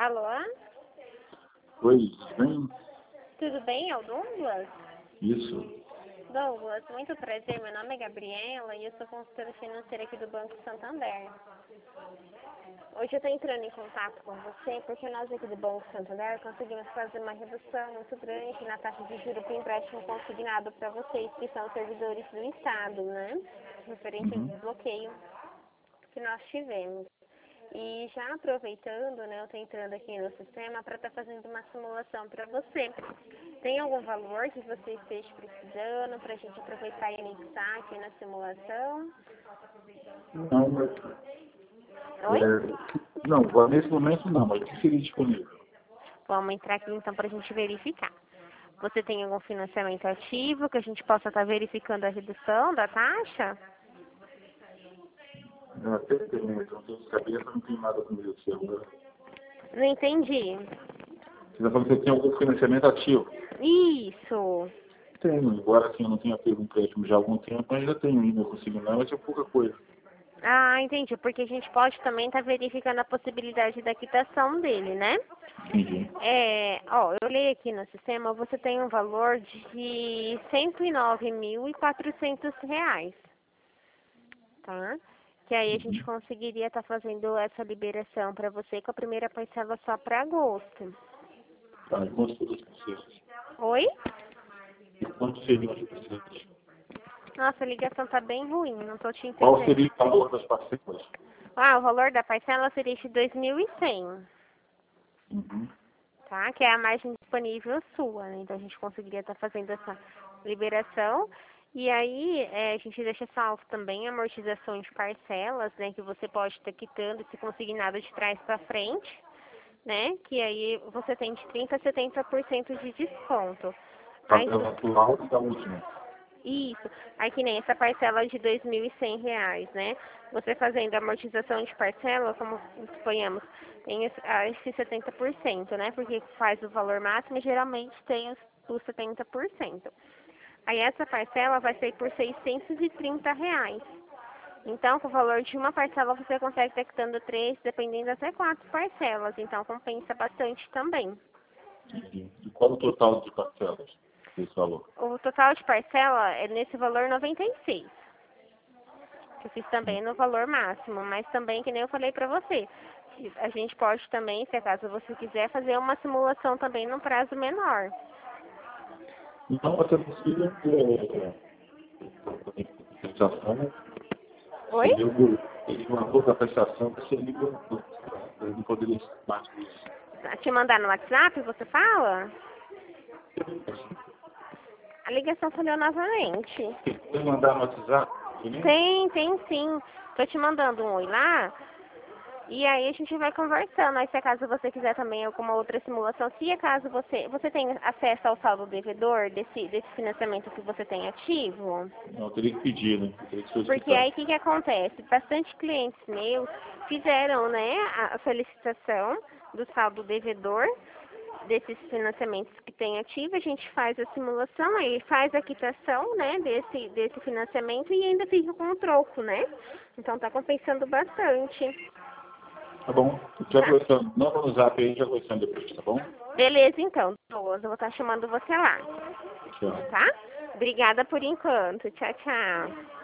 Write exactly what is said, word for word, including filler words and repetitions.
Alô? Oi, tudo bem? Tudo bem? É o Douglas? Isso. Douglas, muito prazer. Meu nome é Gabriela e eu sou consultora financeira aqui do Banco Santander. Hoje eu estou entrando em contato com você porque nós aqui do Banco Santander conseguimos fazer uma redução muito grande na taxa de juros para empréstimo consignado para vocês que são servidores do Estado, né? Referente ao Uhum. desbloqueio que nós tivemos. E já aproveitando, né, eu estou entrando aqui no sistema para estar fazendo uma simulação para você. Tem algum valor que você esteja precisando para a gente aproveitar e anexar aqui na simulação? Não, mas, Oi? é, não, agora nesse momento não, mas o que seria disponível? Vamos entrar aqui então para a gente verificar. Você tem algum financiamento ativo que a gente possa estar verificando a redução da taxa? Eu até tenho, mas não tenho cabeça, não tenho nada com meu celular. Não entendi. Você está falando que você tem algum financiamento ativo? Isso. Tenho, embora assim eu não tenha pego um empréstimo já há algum tempo, mas ainda tenho ainda, eu consigo não, mas é pouca coisa. Ah, entendi. Porque a gente pode também estar verificando a possibilidade da quitação dele, né? Entendi. É, ó, eu olhei aqui no sistema, você tem um valor de cento e nove mil e quatrocentos reais, tá? Que aí a gente Uhum. conseguiria estar fazendo essa liberação para você com a primeira parcela só para agosto. Tá, e quanto seria os processos? Oi? E quanto seriam os processos? Nossa, a ligação tá bem ruim, não tô te Qual entendendo. seria o valor das parcelas? Ah, o valor da parcela seria de dois mil e cem, Uhum. tá? Que é a margem disponível sua, né? Então a gente conseguiria estar fazendo essa liberação. E aí é, a gente deixa salvo também a amortização de parcelas, né? Que você pode estar quitando esse consignado de trás para frente, né? Que aí você tem de trinta a setenta por cento de desconto. Aí, Tabela atual e da última. isso, aí que nem essa parcela de dois mil e cem reais, né? Você fazendo a amortização de parcela, como suponhamos, tem esse, ah, esse setenta por cento, né? Porque faz o valor máximo e geralmente tem os, os setenta por cento. Aí essa parcela vai ser por seiscentos e trinta reais. Então, com o valor de uma parcela, você consegue estar quitando três, dependendo até quatro parcelas. Então, compensa bastante também. Entendi. E qual o total de parcelas desse valor? O total de parcela é nesse valor noventa e seis. Que eu fiz também no valor máximo, mas também, que nem eu falei pra você, a gente pode também, se acaso você quiser, fazer uma simulação também num prazo menor. Então, você possível ter a prestação, Oi? seria o seria uma boa prestação, que seria o eu não poderia ser mais que isso. Te mandar no WhatsApp, você fala? A ligação falhou novamente. Você mandar no WhatsApp, entendeu? Tem, tem sim. Tô te mandando um oi lá. E aí a gente vai conversando. Aí se acaso você quiser também alguma outra simulação, se acaso você. Você tem acesso ao saldo devedor desse, desse financiamento que você tem ativo? Não, eu teria que pedir, né? Eu teria que Porque solicitar. aí o que, que acontece? Bastante clientes meus fizeram, né, a a solicitação do saldo devedor desses financiamentos que tem ativo, a gente faz a simulação, aí faz a quitação, né, desse, desse financiamento e ainda fica com o troco, né? Então tá compensando bastante. Tá bom? Já Tá. conversando. Não no zap aí, já conversando depois, tá bom? Beleza, então, Douglas, eu vou estar chamando você lá, Tchau. tá? Obrigada por enquanto. Tchau, tchau.